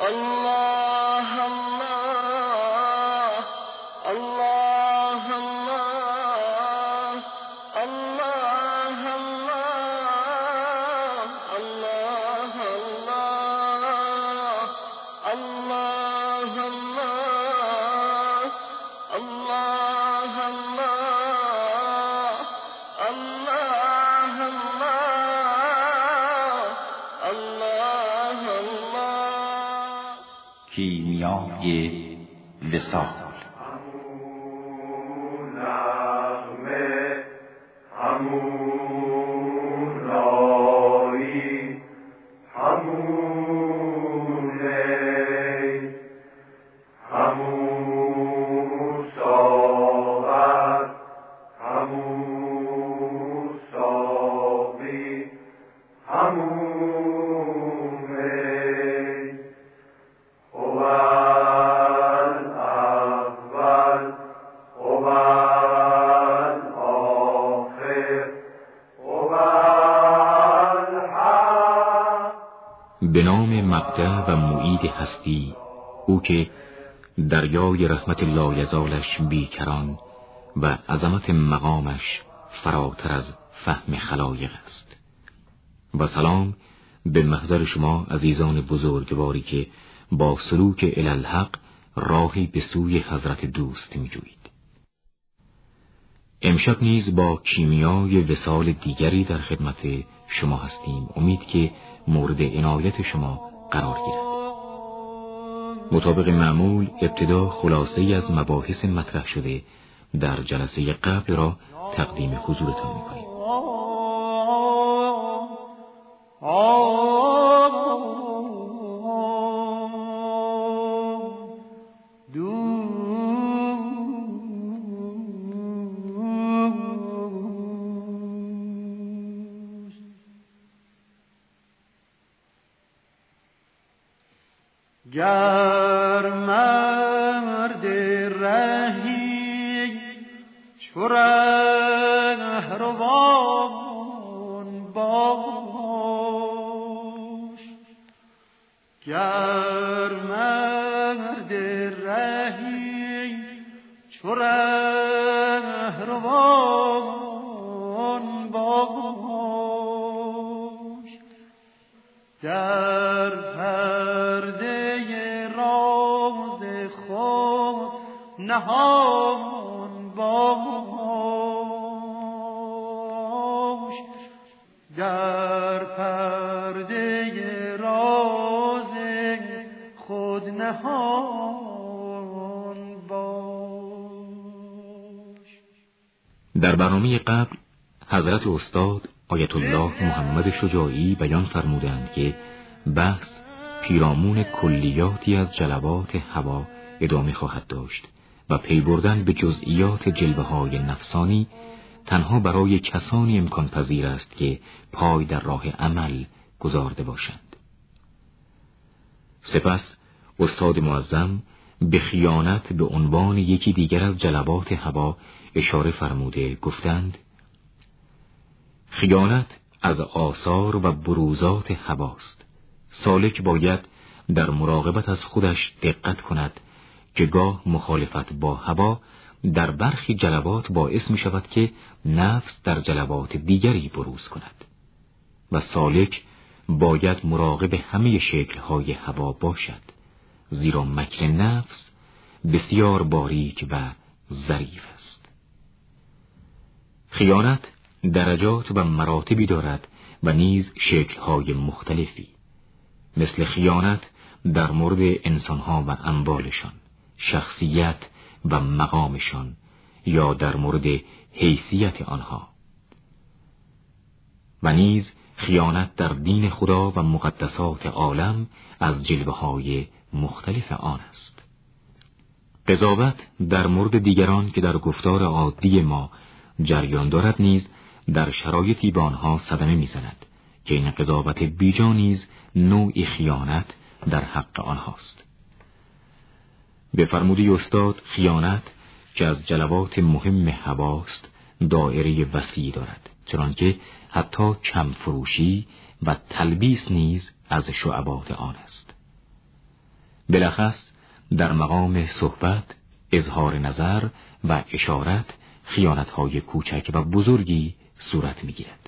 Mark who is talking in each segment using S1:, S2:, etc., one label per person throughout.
S1: الله الله الله الله الله الله الله الله الله الله.
S2: کیمیای وصال.
S3: به نام مبدأ و معید هستی، او که دریای رحمت لایزالش بیکران و عظمت مقامش فراتر از فهم خلایق است. و سلام به محضر شما عزیزان بزرگواری که با سلوک الالحق راهی به سوی حضرت دوست می جوید. امشب نیز با کیمیای وصال دیگری در خدمت شما هستیم. امید که مورد عنایت شما قرار گیرد. مطابق معمول ابتدا خلاصه‌ای از مباحث مطرح شده در جلسه قبل را تقدیم حضورتان می‌کنیم.
S1: گر مرد رهی چو رهروان باش، گر مرد رهی چو رهروان باش، در پرده راز خود نهان باش، در پرده راز خود نهان باش.
S3: در برنامه قبل حضرت استاد آیت الله محمد شجاعی بیان فرمودند که بحث پیرامون کلیاتی از جلوات هوا ادامه خواهد داشت و پی بردن به جزئیات جلوه‌های نفسانی تنها برای کسانی امکان پذیر است که پای در راه عمل گذارده باشند. سپس استاد معظم به خیانت به عنوان یکی دیگر از جلوات هوا اشاره فرموده گفتند: خیانت از آثار و بروزات هواست. سالک باید در مراقبت از خودش دقت کند که گاه مخالفت با هوا در برخی جلوات باعث می شود که نفس در جلوات دیگری بروز کند و سالک باید مراقب همه شکل‌های هوا باشد، زیرا مکر نفس بسیار باریک و ظریف است. خیانت درجات و مراتبی دارد و نیز شکل‌های مختلفی، مثل خیانت در مورد انسانها و اموالشان، شخصیت و مقامشان، یا در مورد حیثیت آنها، و نیز خیانت در دین خدا و مقدسات عالم از جلوه‌های مختلف آن است. قضاوت در مورد دیگران که در گفتار عادی ما جریان دارد نیز در شرایطی به آنها صدمه می‌زند که این قضاوت بیجا نیز نوعی خیانت در حق آنهاست. به فرموده استاد خیانت که از جلوات مهم هواست دایره وسیعی دارد، چنانکه حتی کم فروشی و تلبیس نیز از شعبات آن است. بلخص در مقام صحبت، اظهار نظر و اشارت خیانت‌های کوچک و بزرگی صورت می‌گیرد.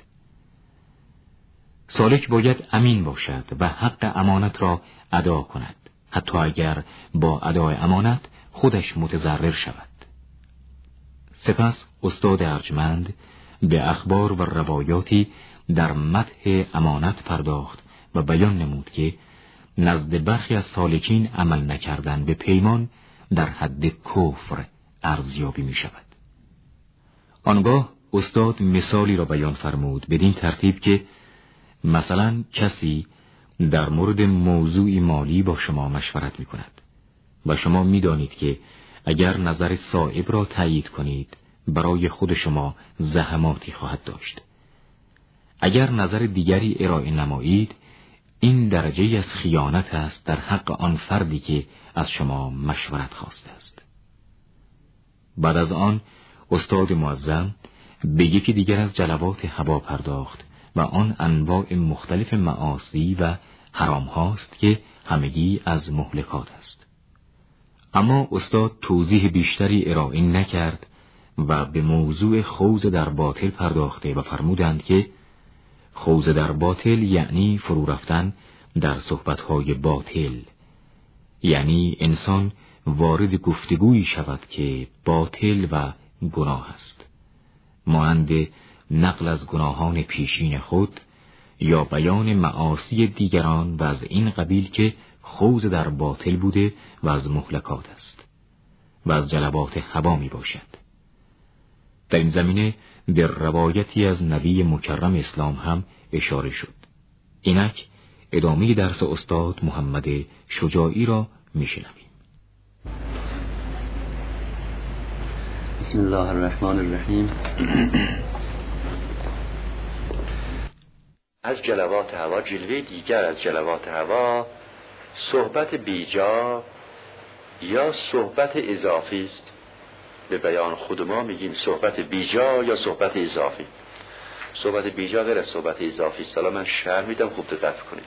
S3: سالک باید امین باشد و حق امانت را ادا کند، حتی اگر با ادای امانت خودش متضرر شود. سپس استاد ارجمند به اخبار و روایاتی در مدح امانت پرداخت و بیان نمود که نزد برخی از سالکین عمل نکردن به پیمان در حد کفر ارزیابی می شود. آنگاه استاد مثالی را بیان فرمود بدین ترتیب که مثلا کسی در مورد موضوعی مالی با شما مشورت می کند و شما می دانید که اگر نظر صائب را تایید کنید برای خود شما زحماتی خواهد داشت. اگر نظر دیگری ارائه نمایید این درجه از خیانت است در حق آن فردی که از شما مشورت خواسته است. بعد از آن استاد معظم به یکی دیگر از جلوات هوا پرداخت و آن انواع مختلف معاصی و حرام هاست که همگی از مهلکات است. اما استاد توضیح بیشتری ارائه نکرد و به موضوع خوض در باطل پرداخته و فرمودند که خوض در باطل یعنی فرو رفتن در صحبت‌های باطل، یعنی انسان وارد گفتگویی شود که باطل و گناه است، مانند نقل از گناهان پیشین خود یا بیان معاصی دیگران و از این قبیل که خوض در باطل بوده و از مهلکات است و از جلبات هوا می باشد. در این زمینه در روایتی از نبی مکرم اسلام هم اشاره شد. اینک ادامه درس استاد محمد شجاعی را میشنویم.
S4: بسم الله الرحمن الرحیم. از جلوات هوا، جلوه دیگر از جلوات هوا صحبت بیجا یا صحبت اضافی است. به بیان خود ما میگیم صحبت بیجا یا صحبت اضافی. صحبت بیجا غیر از صحبت اضافی است. حالا من شرح میدم، خوب دقت کنید.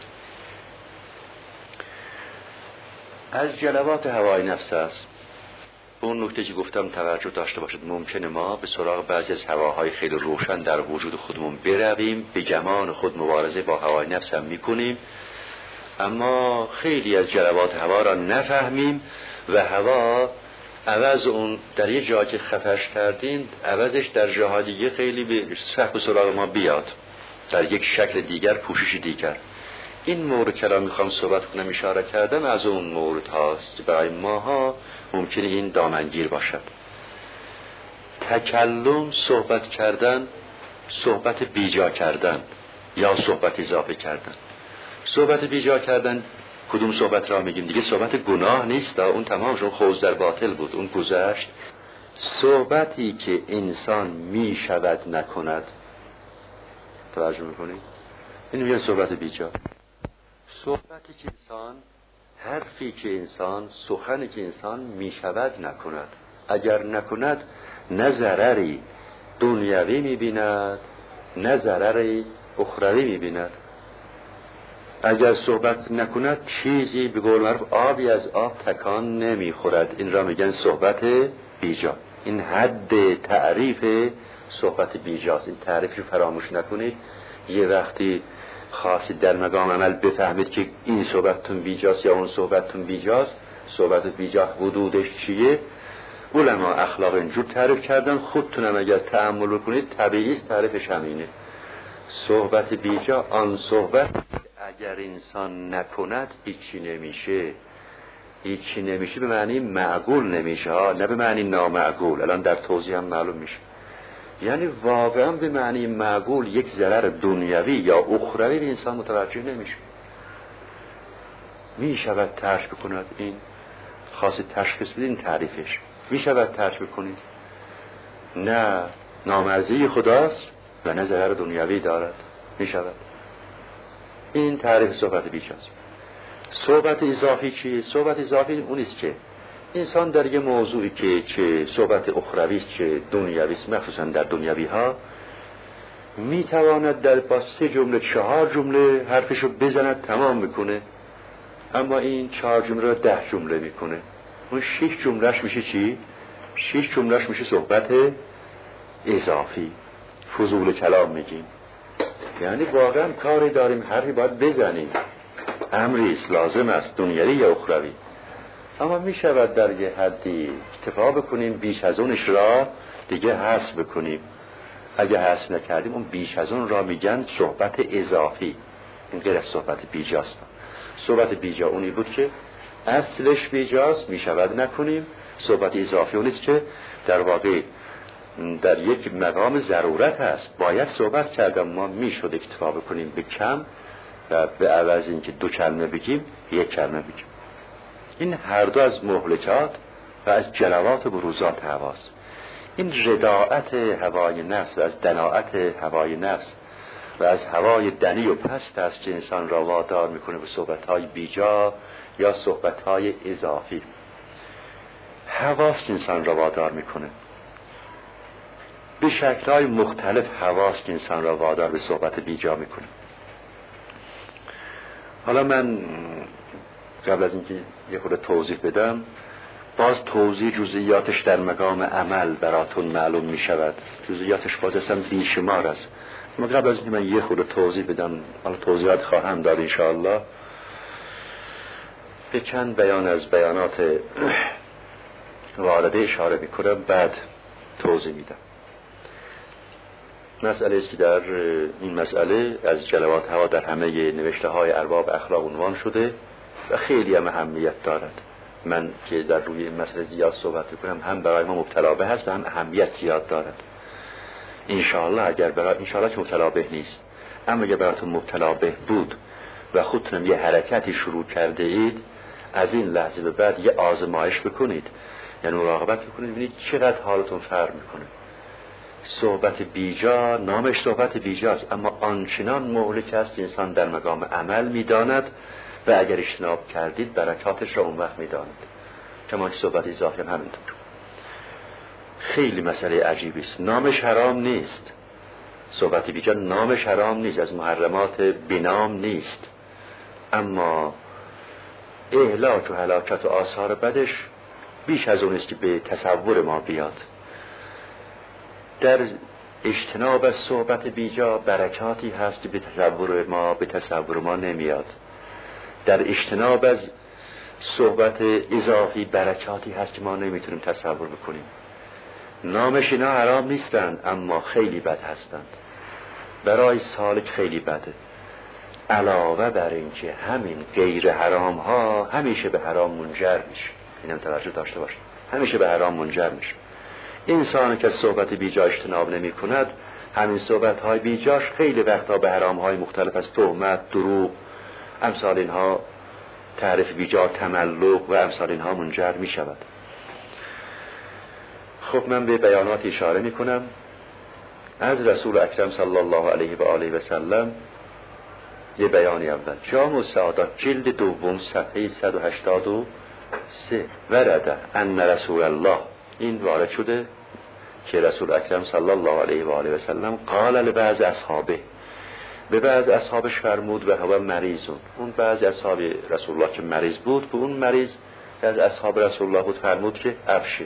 S4: از جلوات هوای نفس است. اون نکته که گفتم توجه داشته باشید، ممکنه ما به سراغ بعضی از هواهای خیلی روشن در وجود خودمون برویم، به گمان خود مبارزه با هوای نفس هم میکنیم، اما خیلی از جلوات هوا را نفهمیم و هوا عوض اون در یه جا که خفش کردیم عوضش در جاها دیگه خیلی به سراغ ما بیاد، در یک شکل دیگر، پوشش دیگر. این مورد که را میخوام صحبت کنم اشاره کردم از اون مورد هاست برای ماها ممکنه این دامنگیر باشد. تکلم، صحبت کردن، صحبت بیجا کردن یا صحبت اضافه کردن. صحبت بیجا کردن کدوم صحبت را میگیم؟ دیگه صحبت گناه نیست، اون تمامشون خوض در باطل بود، اون گذشت. صحبتی که انسان میشود نکند، توجه میکنید؟ این میگن صحبت بیجا. صحبتی که انسان، حرفی که انسان، سخنی که انسان میشود نکند، اگر نکند نه ضرری دنیوی میبیند نه ضرری اخروی میبیند. اگر صحبت نکند چیزی به قول معروف آبی از آب تکان نمیخورد. این را میگن صحبت بیجا. این حد تعریف صحبت بیجاست. این تعریف رو فراموش نکنید. یه وقتی خواستید در مقام عمل بفهمید که این صحبتتون بیجاست یا اون صحبتتون بیجاست، صحبت بیجا حدودش چیه، علما اخلاق اینجور تعریف کردن. خودتونم اگر تأمل کنید طبیعی است تعریفش همینه. صحبت بیجا آن صحبت اگر انسان نکند هیچی نمیشه. هیچی نمیشه به معنی معقول نمیشه ها، نه به معنی نامعقول. الان در توضیح هم معلوم میشه. یعنی واقعا به معنی معقول یک ضرر دنیوی یا اخروی به انسان متوجه نمیشه. میشود ترک بکند. این خاص تشخیص بدین تعریفش. میشود ترک بکنید. نه نامرضی خداست و نه ضرر دنیوی دارد. میشود. این تعریف صحبت بیجاست. صحبت اضافی چیه؟ صحبت اضافی اونیست که انسان در یه موضوعی که چه صحبت اخروی است چه دنیوی است، مخصوصا در دنیوی ها، میتواند در با 3 جمله 4 جمله حرفشو بزند تمام بکنه. اما این 4 جمله رو 10 جمله میکنه. اون 6 جملهش میشه چی؟ 6 جملهش میشه صحبت اضافی، فضول کلام میگیم. یعنی واقعا کاری داریم، حرفی باید بزنیم، امریست، لازم است، دنیوی یا اخروی، اما میشود در یه حدی اکتفا بکنیم، بیش از اونش را دیگه حذف بکنیم. اگه حذف نکردیم اون بیش از اون را میگن صحبت اضافی. این غیر از صحبت بیجاست. صحبت بیجا اونی بود که اصلش بیجاست، میشود نکنیم. صحبت اضافی اونیست که در واقع در یک مقام ضرورت هست، باید صحبت کردم، ما میشد اکتفا بکنیم به کم و به عوض اینکه 2 کلمه بگیم 1 کلمه بگیم. این هر دو از مهلکات و از جلوات و بروزات هواست. این رداعت هوای نفس و از دناعت هوای نفس و از هوای دنی و پست است که انسان را وادار میکنه به صحبت‌های بیجا یا صحبت‌های اضافی. حواس انسان را وادار میکنه به شکل‌های مختلف، حواس که انسان را وادار به صحبت بیجا میکنه. حالا من قبل از اینکه یه خورده توضیح بدم، باز توضیح جزئیاتش در مقام عمل براتون معلوم می شود. جزئیاتش باز اصلا بیشمار است. اما قبل از اینکه من یه خورده توضیح بدم، حالا توضیحات خواهم داد انشاءالله، به چند بیان از بیانات وارده اشاره میکنم، بعد توضیح میدم. مسئله است که در این مسئله از جلوات هوا در همه نوشته های ارباب اخلاق عنوان شده و خیلی هم اهمیت دارد. من که در روی این مسئله زیاد صحبت میکنم، هم برای ما مبتلا به هست و هم اهمیت زیاد دارد. انشاءالله اگر برای انشاءالله که مبتلا به نیست، اما اگر براتون مبتلا به بود و خودتون یه حرکتی شروع کرده اید، از این لحظه به بعد یه آزمایش بکنید، یعنی مراقبت بکنید ببینید چقدر حالتون فرق میکنه. صحبت بیجا نامش صحبت بیجاست، اما آنچنان مهلک است انسان در مقام عمل میداند و اگر اجتناب کردید برکاتش را اون وقت میداند. چون صحبت اضافی هم همینطور. خیلی مسئله عجیبی است. نامش حرام نیست، صحبت بیجا نامش حرام نیست، از محرمات بنام نیست، اما اهلاک و هلاکت و آثار بدش بیش از اون است که به تصور ما بیاد. در اجتناب از صحبت بیجا برکاتی هست که به تصور ما نمیاد. در اجتناب از صحبت اضافی برکاتی هست که ما نمیتونیم تصور بکنیم. نامش اینا حرام نیستند، اما خیلی بد هستند. برای سالک خیلی بده. علاوه بر این که همین غیر حرام ها همیشه به حرام منجر میشه. اینم توجه داشته باشید، همیشه به حرام منجر میشه. انسانی که صحبت بیجا اجتناب نمی کند، همین صحبت های بیجاش خیلی وقتا به حرام های مختلف از تهمت، دروغ، امثال اینها، تعریف بیجا، تملق و امثال اینها منجر می شود. خب من به بیانات اشاره می کنم از رسول اکرم صلی الله علیه و آله و سلم. یه بیانی اول، جامع السعادات جلد دوم صفحه 183 ورده ان رسول الله، این وارد شده که رسول اکرم صلی الله علیه و آله و سلم قال لبعض اصحابه، به بعض اصحابش فرمود و هو مریضون، اون بعض اصحاب رسول الله که مریض بود، به اون مریض از اصحاب رسول الله بود فرمود که ابشر،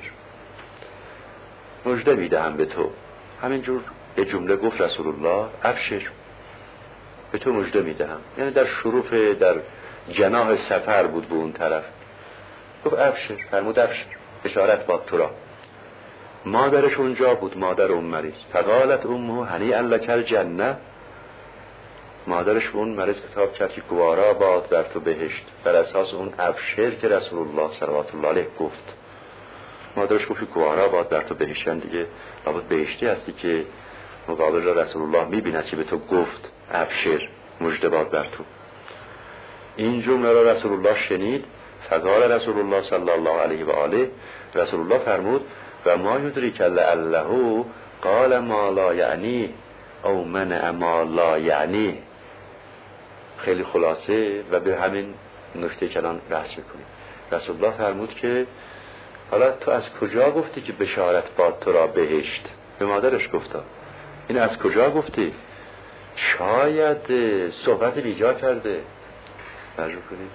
S4: مژده میدهم به تو. همینجور یه جمله گفت رسول الله، ابشر، به تو مژده میدهم. یعنی در شروف، در جناح سفر بود به اون طرف، گفت ابشر، فرمود ابشر، اشارت با تو را. مادرش اونجا بود، مادر اون مریض. فقالت امه هنیئا لک الجنه، مادرش به اون مریض خطاب کرد که گوارا باد بر تو بهشت، بر اساس اون ابشر که رسول الله صلوات الله علیه گفت. مادرش گفت گوارا باد بر تو بهشت، دیگه لابد بهشتی هستی که مقابل را رسول الله میبیند که به تو گفت ابشر، مژده باد بر تو. این جمله را رسول الله شنید. فقال رسول الله صلی الله علیه و آله، رسول الله فرمود و ما یدریک لعله قال ما لا یعنی او منع ما لا یعنی. خیلی خلاصه و به همین نکته کلان بحث میکنیم. رسول الله فرمود که حالا تو از کجا گفتی که بشارت باد تو را بهشت؟ به مادرش گفتا. این از کجا گفتی؟ شاید صحبت بیجا کرده. مجبور کنید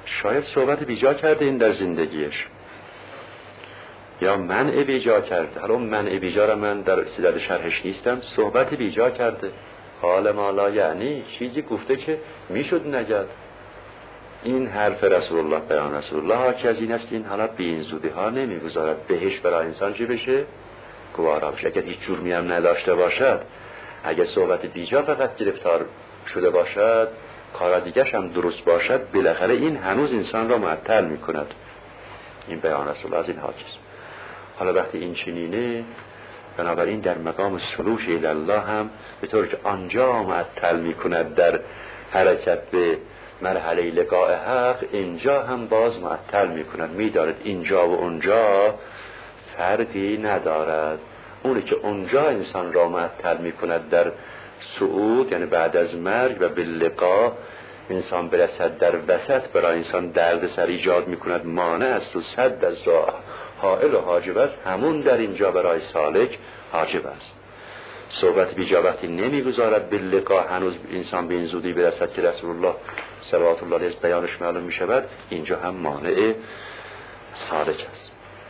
S4: شاید صحبت بیجا کرده این در زندگیش، یا منع بیجا کرده. حالا منع بیجا را من در صدد شرحش نیستم. صحبت بیجا کرده، حال ما لا یعنی چیزی گفته که میشد نگد. این حرف رسول الله، بیان رسول الله حاکی از این است که این حالا بی این زودی ها نمیگذارد بهش برای انسان چی بشه؟ گوارا بشه. اگر هیچ جرمی هم نداشته باشد، اگر صحبت بیجا فقط گرفتار شده باشد، کار دیگرش هم درست باشد، بالاخره این هنوز انسان را معطل میکند. این بیان رسول الله از این حاکی است. حالا وقتی این چنینه، بنابراین در مقام سلوک الی الله هم به طور که آنجا معطل میکند در حرکت به مرحله لقاء حق، اینجا هم باز معطل میکند. میدارد اینجا و اونجا فرقی ندارد. اونی که اونجا انسان را معطل میکند در صعود، یعنی بعد از مرگ و باللقاء انسان برسد در وسط، برای انسان درد سر ایجاد میکند، مانع است و صد از راه حائل و حاجب است، همون در اینجا برای سالک حاجب است. صحبت بیجا وقتی نمیگذارد باللقاء هنوز انسان به این زودی برسد که رسول الله صلوات الله علیه بیانش معلوم میشود، اینجا هم مانع سالک است.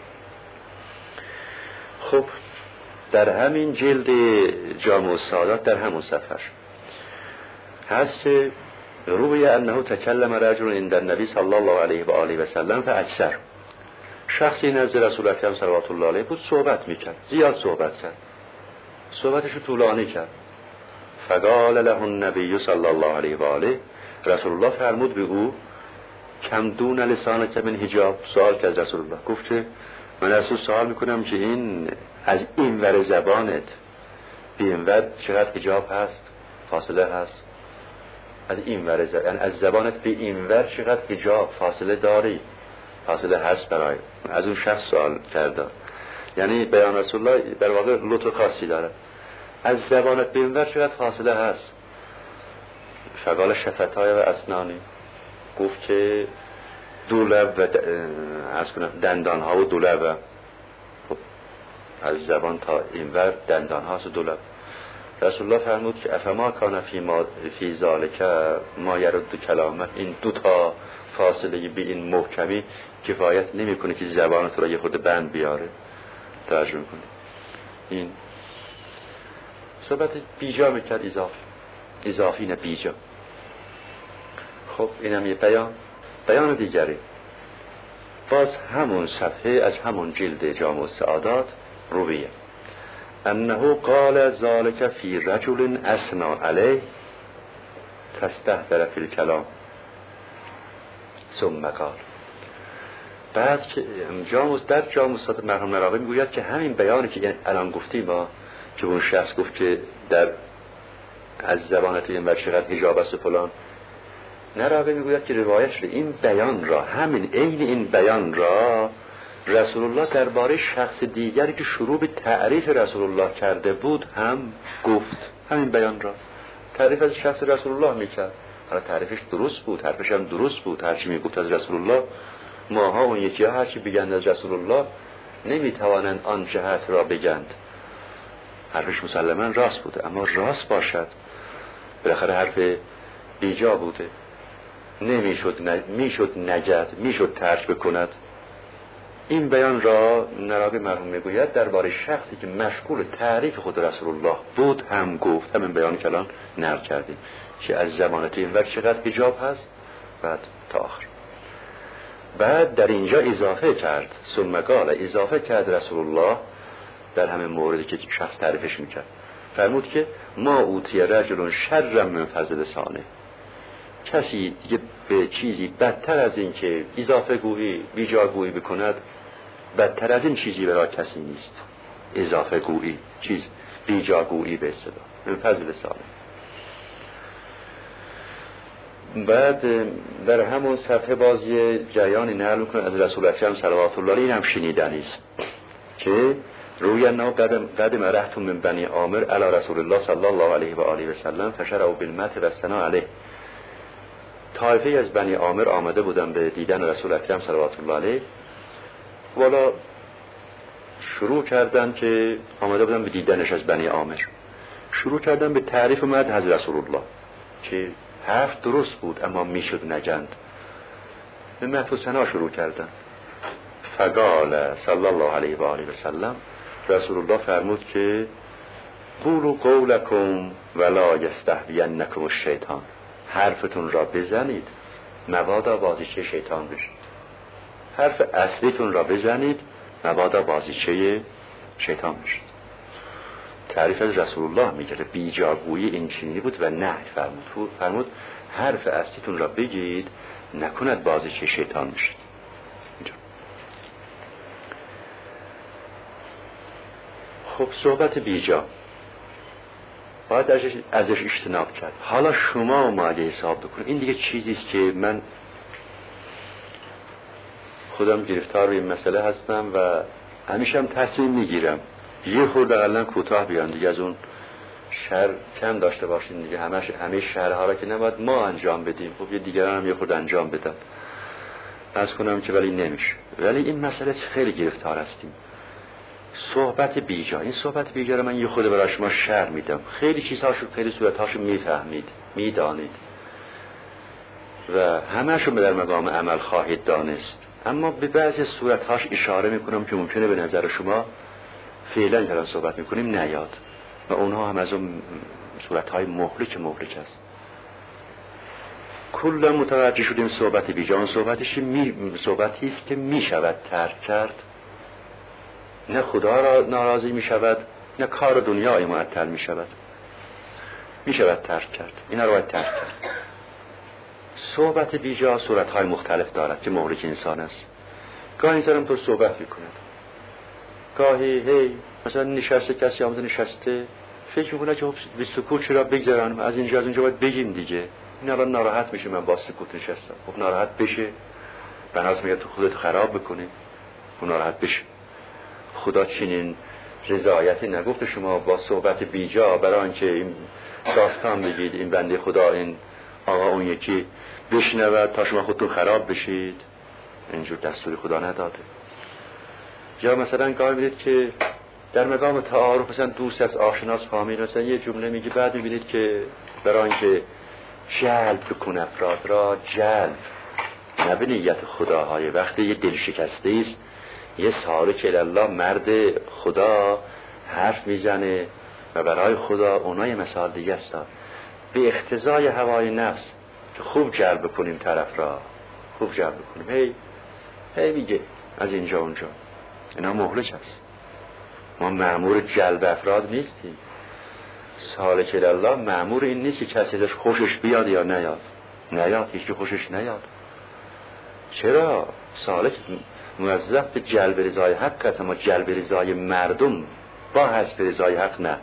S4: خب در همین جلد جامع السعادات در همون صفحه هست روی انه تکلم رجل عند النبی صلی الله علیه و آله و سلم فاکثر. شخصی نزد رسول اکرم صلوات الله علیه بود، صحبت میکرد، زیاد صحبت کرد، صحبتشو طولانی کرد. فقال له النبی صلی الله علیه و آله، رسول الله فرمود به او کم دون لسانک من حجاب. سوال کرد رسول الله، گفت که من رسول سوال میکنم که این از این ور زبانت به این ور چقدر حجاب هست، فاصله هست؟ از این ور زبان، یعنی از زبانت به این ور چقدر حجاب فاصله داری، فاصله هست برای از اون شخص سوال کرده. یعنی بیان رسول الله در واقع لطف خاصی داره. از زبانت به این ور چقدر فاصله هست؟ فقال شفتای و اسنانی، گفت که دولب و دندان ها و دولب. خب از زبان تا این ور دندان هاست و دولب. رسول الله فرمود که افما کان فی ذالک ما یرد کلامه، این دو تا فاصله به این محکمی کفایت نمیکنه که زبان تو را یه خود بند بیاره. ترجمه کنه این صحبت بیجا میکرد، اضافی نه بیجا. خب اینم یه بیان دیگری. باز همون صفحه از همون جلد جامع السعادات رویه انه قال ذلك فی رجل اثنا علیه فاستهتر فی الکلام ثم قال. بعد که در جامع السعادات مرحوم نراقی میگوید که همین بیانی که الان گفتیم ما، که اون شخص گفت که در از زبانت این ور چقدر حجاب است و فلان، نراقی میگوید که روایت شده این بیان را، همین عین این بیان را رسول الله درباره شخص دیگری که شروع به تعریف رسول الله کرده بود هم گفت. همین بیان را تعریف از شخص رسول الله میکرد. حالا تعریفش درست بود، حرفش هم درست بود، هرچی میگفت از رسول الله. ماها اون یکی ها هرچی بگند از رسول الله نمیتوانند آن جهت را بگند. حرفش مسلما راست بوده، اما راست باشد بالاخره حرف بیجا بوده، میشد نگد، میشد ترک بکند. این بیان را نراقی مرحوم میگوید درباره شخصی که مشغول تعریف خود رسول الله بود هم گفت. همین بیان که الان نقل کردیم که از زمانت این وقت چقدر حجاب هست، بعد تا آخر. بعد در اینجا اضافه کرد، ثم قال، اضافه کرد رسول الله در همین موردی که شخص تعریفش میکرد، فرمود که ما اوتی رجل شر من فضل لسانه، کسی دیگه به چیزی بدتر از این که اضافه گویی بیجا گویی بکند، بدتر از این چیزی برای کسی نیست. اضافه گویی، چیز بیجا گویی به اصطلاح من فضل لسانه. بعد در همون صفحه بازی جریانی نقل میکنه از رسول اکرم صلوات الله علیه، این هم شنیدنی است که روی انه قدم رهت من بنی عامر علی رسول الله صلی الله علیه و آله و سلم فشرعوا بالمدح و الثناء علیه. طایفه از بنی عامر آمده بودن به دیدن رسول اکرم صلوات الله علیه، والا شروع کردن که آمده بودن به دیدنش از بنی عامر، شروع کردن به تعریف و مدح از رسول الله که حرف درست بود اما میشد نگند. به مدح و ثنا شروع کردن. فقال صلی الله علیه و آله و سلم، رسول الله فرمود که قولوا قولکم ولا یستهوینکم الشیطان، حرفتون را بزنید مبادا بازیچه شیطان بشید. حرف اصلیتون را بزنید مبادا بازیچه شیطان بشید. تعریف از رسول الله میگه بیجاگویی این چنینی بود و نهی فرمود حرف اصلیتون را بگید نکند بازیچه شیطان بشید. خب صحبت بیجا باید ازش اجتناب کرد. حالا شما اومده حساب بکنید. این دیگه چیزیست که من خودم گرفتار به این مسئله هستم و همیشه هم تصمیم میگیرم یه خورده اقلا کوتاه بیان دیگه، از اون شر کم داشته باشین دیگه. همه شرها را که نباید ما انجام بدیم، خب یه دیگران هم یه خورده انجام بدن. از کنم که ولی نمیشه. ولی این مسئله خیلی گرفتار هستیم. صحبت بیجا، این صحبت بیجا رو من یه خورده برای شما شرح میدم. خیلی چیزهاشو، خیلی صورتهاشو میفهمید، میدانید و همه‌شو در مقام عمل خواهید دانست. اما به بعضی صورتهاش اشاره میکنم که ممکنه به نظر شما فعلا که صحبت میکنیم نیاد و اونها هم از اون صورتهای مهلک است. کلا متوجه شدیم صحبت بیجا اون صحبتی است که میشود ترک کرد. نه خدا را ناراضی میشود، نه کار دنیای معطل میشود. میشود ترک کرد. اینا رو باید ترک کرد. صحبت بیجا صورتهای مختلف دارد که مهلک انسان است. گاهی انسان هم تو صحبت میکند، گاهی مثلا نشسته، کسی آمده نشسته فکر میکنه که به سکوت چرا بگذارم، از اینجا از اونجا باید بگیم دیگه. این الان ناراحت میشه من با سکوت نشستم. خب ناراحت بشه، بناس میگه تو خودت خراب بکنی، خب ناراحت بشه. خدا چنین رضایتی نگفته شما با صحبت بیجا برای آنکه این داستان بگید این بنده خدا این آقا اون یکی بشنود تا شما خودتون خراب بشید. اینجور دستوری خدا نداده. یا مثلا گاهی میدید که در مقام تعارف مثلا دوست از آشناس فامیل مثلا یه جمله میگی، بعد میبینید که برای اینکه جلب بکنه افراد را، جلب نه به نیت خداهای، وقتی یه دل شکسته است یه سالک الله مرد خدا حرف میزنه و برای خدا اونای مثال دیگه است به اقتضای هوای نفس که خوب جلب کنیم طرف را، خوب جلب کنیم. هی میگه از اینجا اونجا. اینا مهلک است. ما مأمور جلب افراد نیستیم. سالک الله مأمور این نیست که کسی ازش خوشش بیاد یا نیاد هیچ که خوشش نیاد. چرا؟ سالک موظف به جلب رضای حق است، اما جلب رضای مردم با حسب رضای حق نه.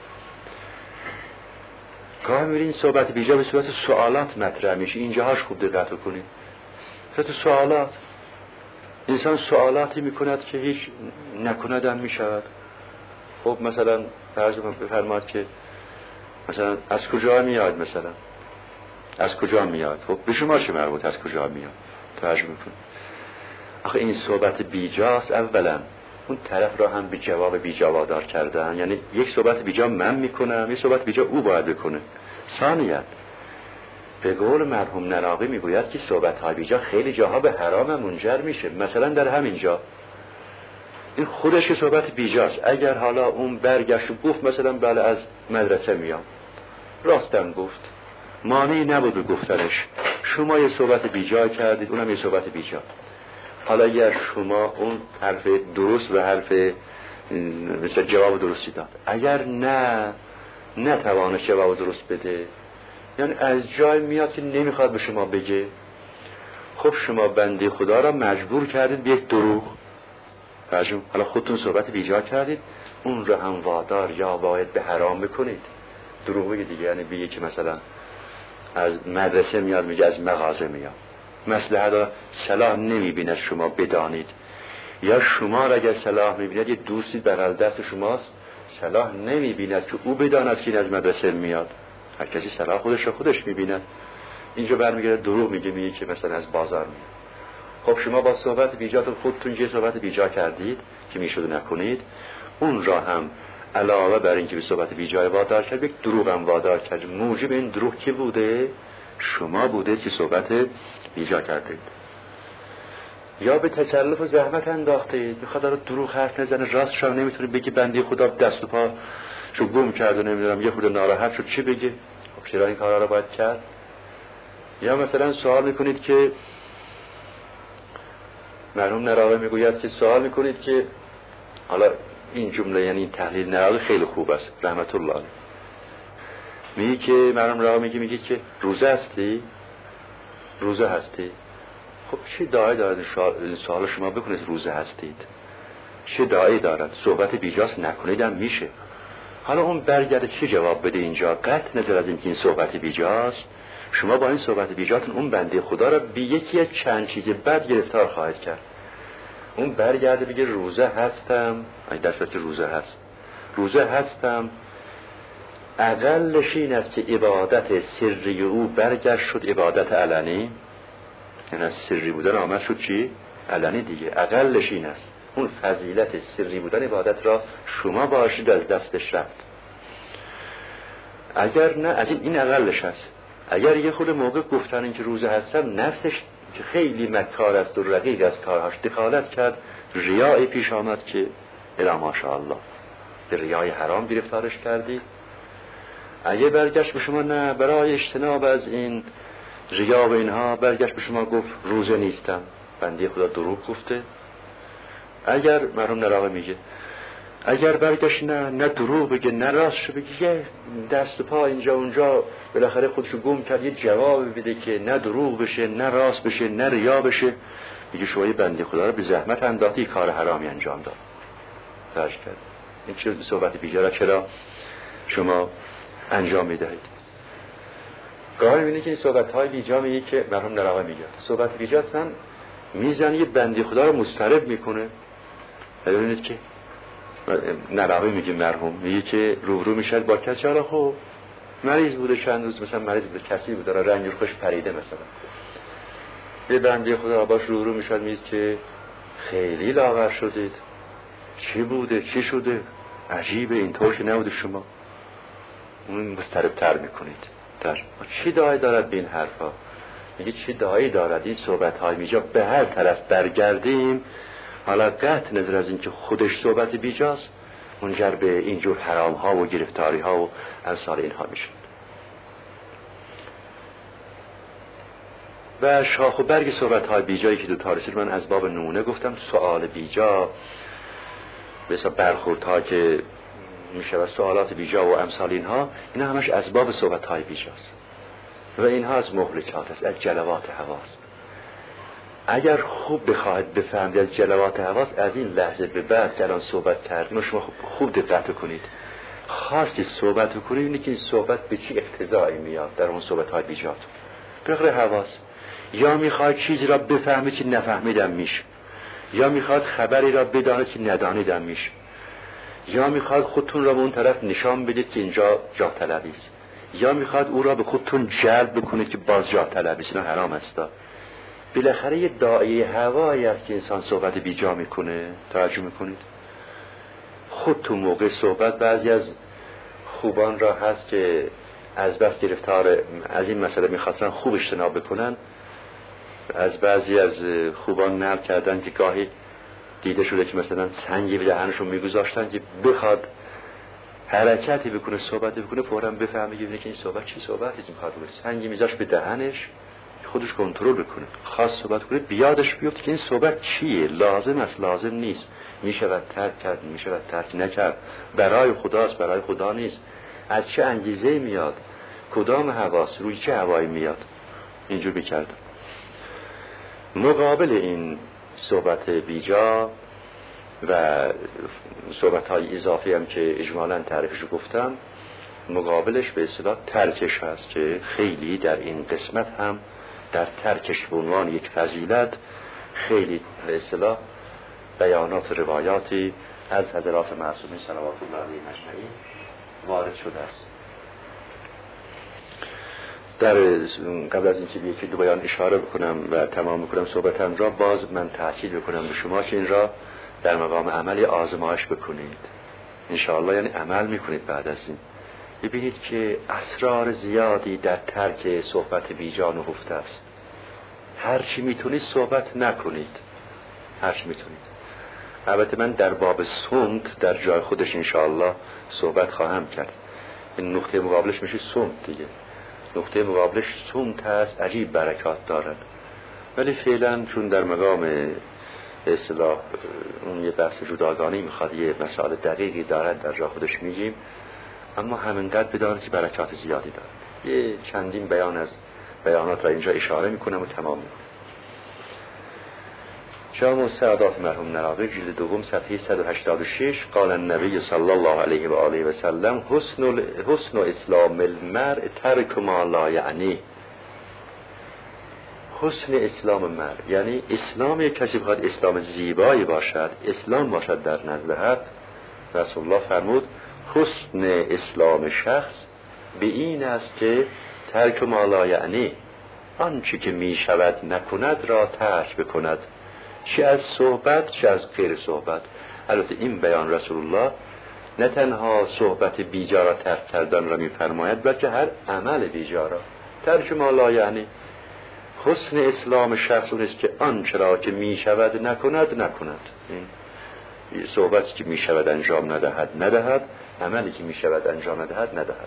S4: گاهی می‌بینید صحبت بیجا به صورت سوالات مطرح میشه. اینجاهاش خوب دقت کنید. صورت سوالات، انسان سوالاتی میکند که هیچ نکند هم میشود. خب مثلا فرض بفرمایید که مثلا از کجا میاد، مثلا از کجا میاد، خب به شما چه مربوط از کجا میاد؟ توجه بکنید. آخه این صحبت بیجاست. اولا اون طرف را هم به جواب بیجا وادار کردن، یعنی یک صحبت بیجا من میکنم، یک صحبت بیجا او باید بکنه. ثانیاً به قول مرحوم نراقی میگوید که صحبت های بیجا خیلی جاها به حرام منجر میشه. مثلا در همین جا این خودش صحبت بیجاست. اگر حالا اون برگشت و گفت مثلا بله از مدرسه میام، راستم گفت، مانعی نبود به گفتنش، شما یه صحبت بیجا کردید، اونم یه صحبت بیجا. حالا اگر شما اون حرف درست و حرف مثل جواب درستی داد، اگر نه توانست جواب درست بده، یعنی از جای میاد که نمیخواد به شما بگه، خب شما بنده خدا را مجبور کردید به یک دروغ. حالا خودتون صحبت بیجا کردید، اون را هم وادار یا باید به حرام بکنید. دروغ بگید دیگه، یعنی بگه که مثلا از مدرسه میاد، میگه از مغازه میاد. مصلحت صلاح نمیبیند شما بدانید، یا شما را اگر صلاح میبیند یه دوستی بغل دست شماست، صلاح نمیبیند که او بداند که این از مدرسه میاد. هر کسی صلاح خودش میبیند. اینجا برمیگرده دروغ میگه که مثلا از بازار میاد. خب شما با صحبت بیجاتون خودتون یه صحبت بیجا کردید که میشد نکنید، اون را هم علاوه بر اینکه به صحبت بیجای وادار کرد، یک دروغ هم وادار کرد. موجب این دروغ کی بوده؟ شما بوده که صحبت بیجا کردید. یا به تکلف و زحمت انداختید، میخواد رو دروغ حرف نزنه، راستش هم نمیتونه بگی، بنده خدا دست و پا شو گم کرد و نمیدونم یه خود ناراحت شد، چی بگه؟ خب چرا این کارا رو باید کرد؟ یا مثلا سوال میکنید که مرحوم نراقی میگوید که سوال میکنید که حالا این جمله یعنی این تحلیل نراقی خیلی خوب است رحمت الله علیه، میگه که مرحوم نراقی میگه که روزه هستی؟ روزه هستی؟ خب چه داعی دارد این سوال شما بکنید روزه هستید؟ چه داعی دارد؟ صحبت بیجاست نکنیدم میشه. حالا اون برگرده چی جواب بده اینجا؟ قطع نظر از اینکه این صحبت بیجاست، شما با این صحبت بیجاتون اون بنده خدا را به یکی از چند چیز بد گرفتار خواهد کرد. اون برگرده بگه روزه هستم، در صورت روزه هست، روزه هستم، اقلش این است که عبادت سری او برگشت شد عبادت علنی، یعنی از سری بودن آمد شد چی؟ علنی دیگه. اقلش این است، اون فضیلت سری بودن عبادت را شما باشید از دستش رفت. اگر نه، از این اقلش هست. اگر یه خود موقع گفتن این که روزه هستم نفسش که خیلی مکار است و رقیق از کارهاش دخالت کرد، ریای پیش آمد که الا ماشاءالله به ریای حرام گرفتارش کردی. اگه برگشت به شما نه، برای اجتناب از این ریا و اینها برگشت به شما گفت روزه نیستم، بنده خدا دروغ گفته. اگر مرحوم نراقی میگه اگر برگشت نه دروغ بگه نه راستش بگه، یه دست و پا اینجا اونجا بالاخره خودشو گم کرد، یه جواب بده که نه دروغ بشه نه راست بشه نه ریا بشه، میگه شما یه بنده خدا رو به زحمت انداختی، کار حرامی انجام داد، فرض کرد. این چه صحبت بیجا چرا شما انجام میدهید؟ گاهی میبینی که این صحبت‌های بیجا میگه که مرحوم نراقی میگه صحبت بیجا هستن، میزنه یه بنده خدا رو مضطرب میکنه. ببینید که نراقی میگه مرحوم میگه که روبرو میشد با کسی، حالا خب مریض بوده چند روز، مثلا مریض بوده کسی بوده رنج خوش پریده، مثلا یه بنده خدا باش روبرو میشد میگه که خیلی لاغر شدید، چی بوده چی شده، عجیبه اینطور که نبوده شما، اون مضطرب‌تر میکنید. چی داعی دارد به این حرفا؟ میگه چی داعی دارد این صحبت‌های میجا به هر طرف برگردیم، حالا قطع نظر از اینکه خودش صحبت بیجاست منجر به اینجور حرام ها و گرفتاری ها و امثال اینها میشه. و شاخ و برگ صحبت های بیجایی که دو تارسید من از باب نمونه گفتم، سؤال بیجا به حساب برخورد ها که میشه و سوالات بیجا و امثال اینها، اینا همش از باب صحبت های بیجاست و اینها از مهلکات است، از جلوات حواس. اگر خوب بخواهد بفهمید از جلوات حواس، از این لحظه به بعد که الان صحبت کردیم شما خوب دقت کنید، خواستی صحبت کنید اینه که این صحبت به چی اقتضایی میاد در اون صحبت های بیجات بغیر حواس. یا میخواد چیزی را بفهمید که نفهمیدم میشه، یا میخواد خبری را بدانید که ندانیدم میشه، یا میخواد خودتون را به اون طرف نشان بدید که اینجا جاه طلبی است، یا میخواد او را به خودتون جلب بکنید که باز جاه طلبی است. اینا حرام است. بالاخره یه داعیه هوایی است که انسان صحبت بیجا میکنه. توجه میکنید؟ خود تو موقع صحبت بعضی از خوبان را هست که از بس گرفتار از این مسئله میخواستن خوب اجتناب بکنن. از بعضی از خوبان نقل کردن که گاهی دیده شده که مثلا سنگی به دهنشون میگذاشتن که بخواد حرکتی بکنه صحبت بکنه فوراً بفهمه که این صحبت چی صحبتی است، میخواد سنگی میذاش به دهنش خودش کنترل بکنه، خاص صحبت کنه بیادش بیفته که این صحبت چیه، لازم است لازم نیست، میشود ترک کرد میشود ترک نکرد، برای خداست برای خدا نیست، از چه انگیزه میاد، کدام حواس روی چه هوایی میاد، اینجور بکردم. مقابل این صحبت بیجا و صحبت های اضافی هم که اجمالاً تعریفش گفتم، مقابلش به اصطلاح ترکش هست که خیلی در این قسمت هم در ترکش به عنوان یک فضیلت خیلی به اصطلاح بیانات روایاتی از حضرات معصومین صلوات الله علیهم اجمعین وارد شده است. در قبل از اینکه یکی دو بیان اشاره بکنم و تمام بکنم صحبتم را، باز من تاکید بکنم به شما که این را در مقام عملی آزمایش بکنید انشاءالله، یعنی عمل میکنید. بعد از این ببینید که اسرار زیادی در ترک صحبت بیجا نهفته است. هر چی میتونید صحبت نکنید، هرچی میتونید. البته من در باب صمت در جای خودش انشاءالله صحبت خواهم کرد. این نقطه مقابلش میشه صمت دیگه. نقطه مقابلش صمت هست، عجیب برکات دارد. ولی فعلا چون در مقام اصطلاح اون یه بحث جداگانه میخواد، یه مسائل دقیقی دارد، در جای خودش میگیم، اما همینقدر بدانید که برکات زیادی دارد. یه چندین بیان از بیانات را اینجا اشاره میکنم و تمام میکنم. جامع السعادات مرحوم نراقی جلد دوم صفحه 186 قال النبی صلی الله علیه و آله و سلم حسن اسلام المرء ترک ما لا یعنی. حسن اسلام مرء یعنی اسلام یک کسی بخواد اسلام زیبایی باشد، اسلام باشد در نزد حق، رسول الله فرمود حسن اسلام شخص به این است که ترک ما لا یعنی، آنچه که می شود نکند را ترک بکند، چه از صحبت چه از غیر صحبت. البته این بیان رسول الله نه تنها صحبت بیجا را ترک کردن را می فرماید، بلکه هر عمل بیجا را. ترک ما لا یعنی حسن اسلام شخص است که آنچه را که می شود نکند. این صحبتی که می شود انجام ندهد، عملی که می شود انجام ندهد.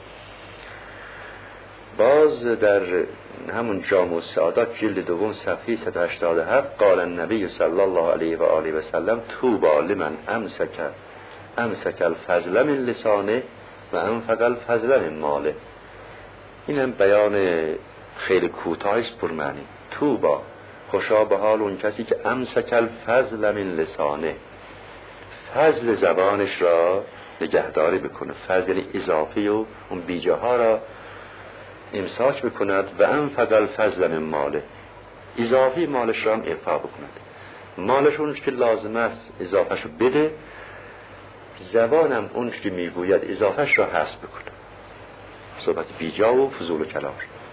S4: باز در همون جامع السعادات جلد دوم صفحه 187 قال النبی صلی الله علیه و آله و سلم طوبی لمن امسک الفضل من لسانه و انفق الفضل من ماله. این هم بیان خیلی کوتاه است پر معنی. طوبی، خوشا به حال اون کسی که امسک الفضل من لسانه، فضل زبانش را نگهداری بکنه، فضل یعنی اضافی و اون بیجاها را امساک بکند، و انفق الفضل من ماله، اضافی مالش را هم انفاق بکند. مالش اونش که لازم است اضافهش رو بده، زبانم اونش که میگوید اضافهش را حذف بکنه. صحبت بیجا و فضول و کلام.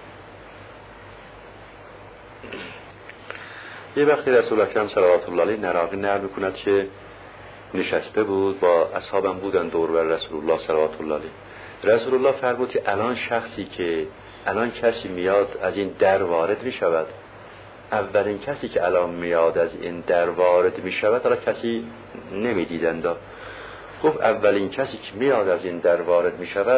S4: یه وقتی رسول اکرم صلوات الله علیه نراقی نقل میکند که نشسته بود با اصحابم بودن دور بر رسول الله صلوات الله علیه. رسول الله فرمود که الان کسی میاد از این در وارد می شود. اولین کسی که الان میاد از این در وارد می شود، حالا کسی نمی دیدند. گفت اولین کسی که میاد از این در وارد می شود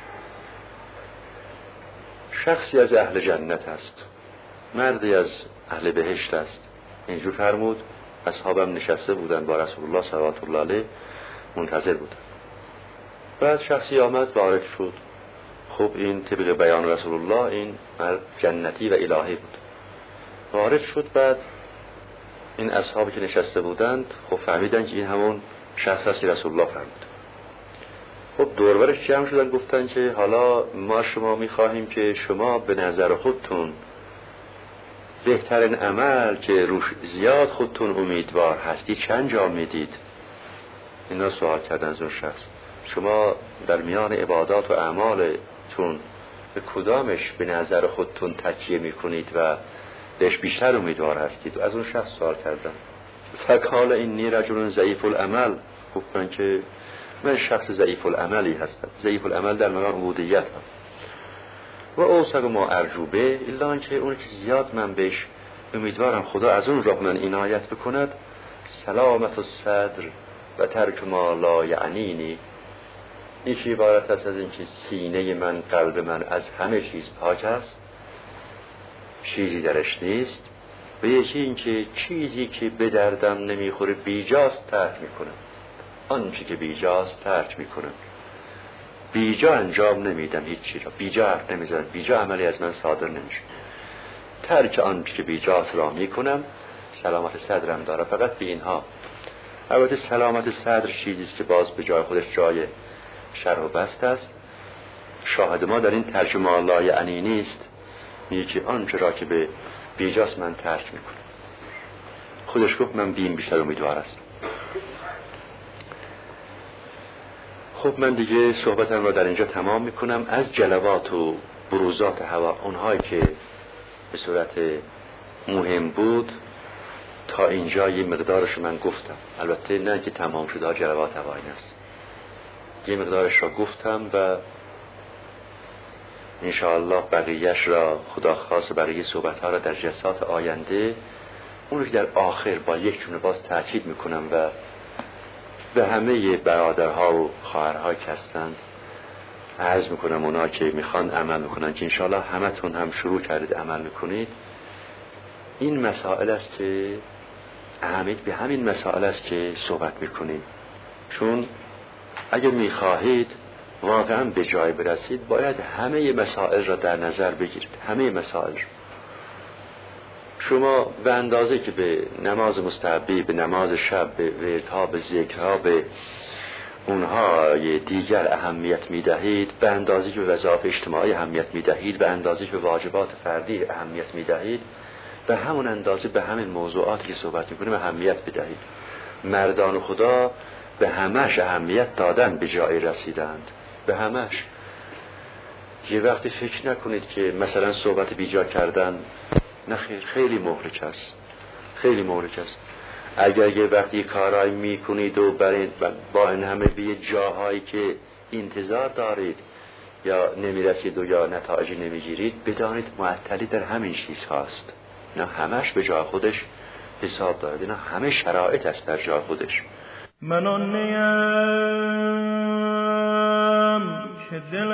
S4: شخصی از اهل جنت است، مردی از اهل بهشت است. اینجور فرمود. اصحابم نشسته بودن با رسول الله صلوات الله علیه منتظر بودن. بعد شخصی آمد وارد شد. خب این طبق بیان رسول الله این مرد جنتی و الهی بود. وارد شد. بعد این اصحابی که نشسته بودند خب فهمیدن که این همون شخص است که رسول الله فرمود. خب دوربرش جمع شدن، گفتن که حالا ما شما میخواهیم که شما به نظر خودتون بهترین عمل که روش زیاد خودتون امیدوار هستی چند جا میدید؟ اینا سوال کردن از اون شخص. شما در میان عبادات و اعمالتون به کدامش به نظر خودتون تکیه میکنید و بهش بیشتر امیدوار هستید؟ و از اون شخص سوال کردن. فقال اینی رجل ضعیف العمل، گفتن که من شخص ضعیف العملی هستم. ضعیف العمل در مقام عبودیت هم. و اوثق ما ارجوبه الا اینکه اون که زیاد من بهش امیدوارم خدا از اون راه من عنایت بکند، سلامت الصدر و ترک ما لا یعنینی. این که عبارت است از این که سینه من، قلب من از همه چیز پاک است، چیزی درش نیست. و یکی این که چیزی که به دردم نمیخوره بیجاست ترک میکنم. آنچه که بیجاست ترک میکنم. بیجا انجام نمیدم هیچی را، بیجا حرف نمیزنم، بیجا عملی از من صادر نمیشه. ترک آنچه که بیجاست را میکنم، سلامت صدرم داره. فقط به اینها. البته سلامت صدر چیزیست که باز به جای خودش جای شرح و بست است. شاهد ما در این ترجمه لا یعنی نیست، میگه که آنچه را که به بیجاست من ترک میکنم. خودش گفت من بیم بیشتر امیدوار است. خب من دیگه صحبتم را در اینجا تمام میکنم. از جلوات و بروزات هوا، اونهایی که به صورت مهم بود تا اینجا یه مقدارش من گفتم. البته نه که تمام شده جلوات هوا این است، یه مقدارش را گفتم و انشاءالله بقیهش را خدا خواست بقیه صحبت ها را در جلسات آینده اون رو که در آخر با یک جمله باز تاکید میکنم و به همه برادرها و خواهرها که هستند عرض میکنم، اونا که میخوان عمل میکنن که انشاءالله همتون هم شروع کردید عمل میکنید. این مسائل است که اهمیت به همین مسائل است که صحبت میکنیم، چون اگر میخواهید واقعا به جای برسید باید همه مسائل را در نظر بگیرید. همه مسائل را شما به اندازه که به نماز مستحبی، به نماز شب، به وردها، به ذکرها، به اونها دیگر اهمیت میدهید، به اندازه که به وظایف اجتماعی اهمیت میدهید، به اندازه که به واجبات فردی اهمیت میدهید، به همون اندازه به همین موضوعاتی که صحبت میکنیم اهمیت بدهید. مردان خدا به همش اهمیت دادن، به جای رسیدند، به همش. یه وقتی فکر نکنید که مثلا صحبت بیجا کردن، نه خیر، خیلی مهلک است، خیلی مهلک است. اگر یه وقتی کارایی میکنید و با این همه به جاهایی که انتظار دارید یا نمیرسید و یا نتایجی نمیگیرید، بدانید معطلی در همین چیز هاست. نه همش به جای خودش حساب دارد، نه همه شرایط است در جای خودش.
S1: من آن نیم که دل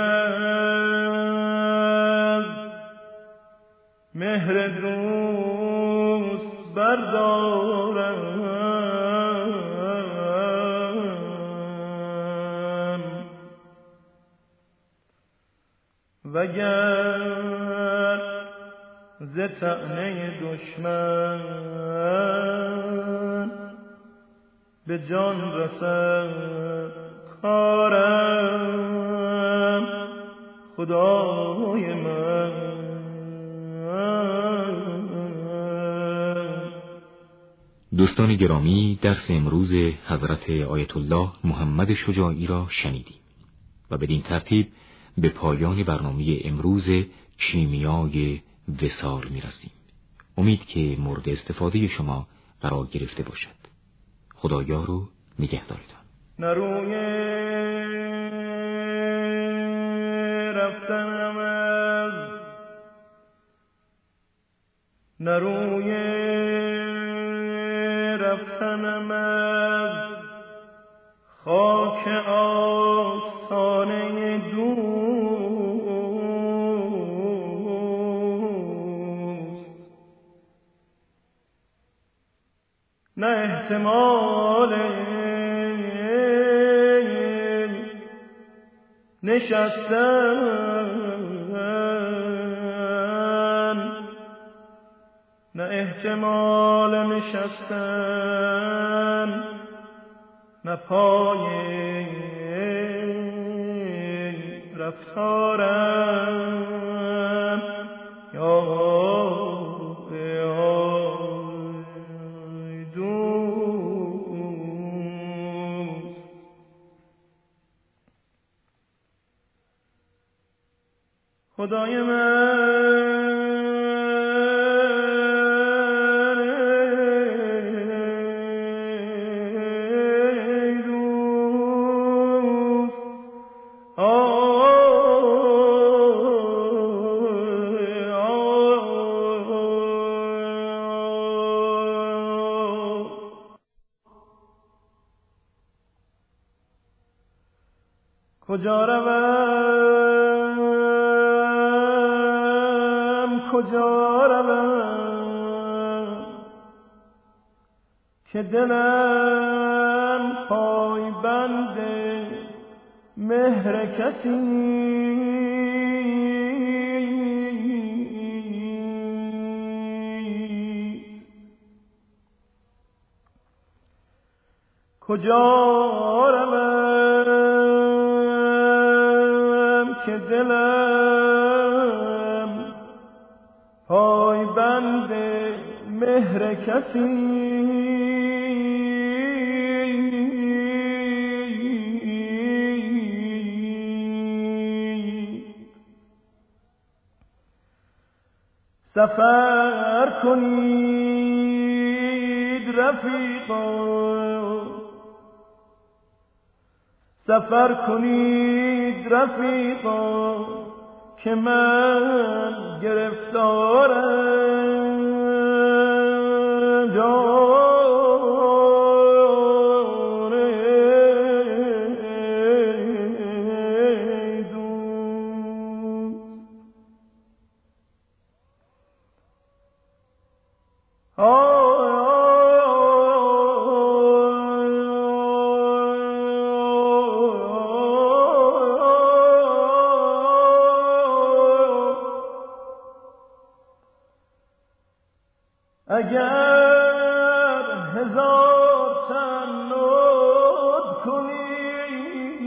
S1: از مهر دوست بردارم، وگر ز طعنه دشمن به جان رسد کارم، خدای من.
S3: دوستان گرامی، درس امروز حضرت آیت الله محمد شجاعی را شنیدیم و بدین ترتیب به پایان برنامه امروز کیمیای وصال می‌رسیم. امید که مورد استفاده شما قرار گرفته باشد. خدایا رو نگهدارتان.
S1: نروی رفتنم از نروی رفتنم از خاک آستانه دوست، نه احتمال نشستن، نه احتمال نشستن، نه پای رفتارم. یا دوست، خدای من، کجا روم، کجا روم که دلم پای بند مهر کسی، کجا روم که دلم پای بند مهر کسی، سفر کنید رفیقا، سفر کنید رفیقا که من گرفتارم. اگر هزار تن نود کنی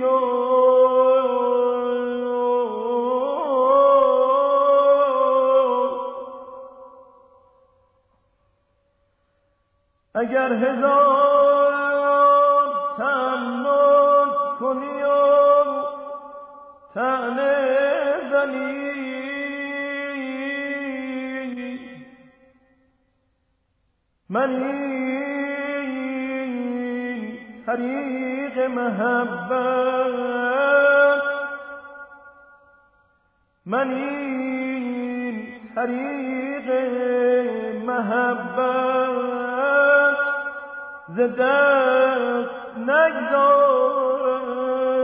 S1: اگر هزار تن نود کنی و طعنه زنی من این طریق محبت من این طریق محبت ز دست نگذارم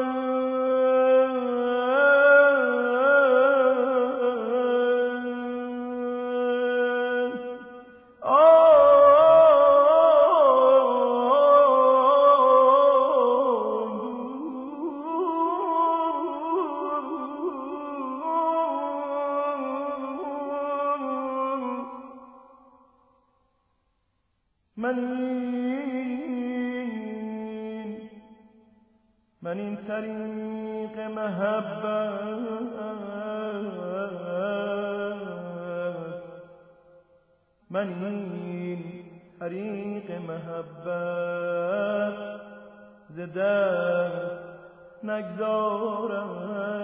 S1: من این طریق محبت من این طریق محبت ز دست نگذارم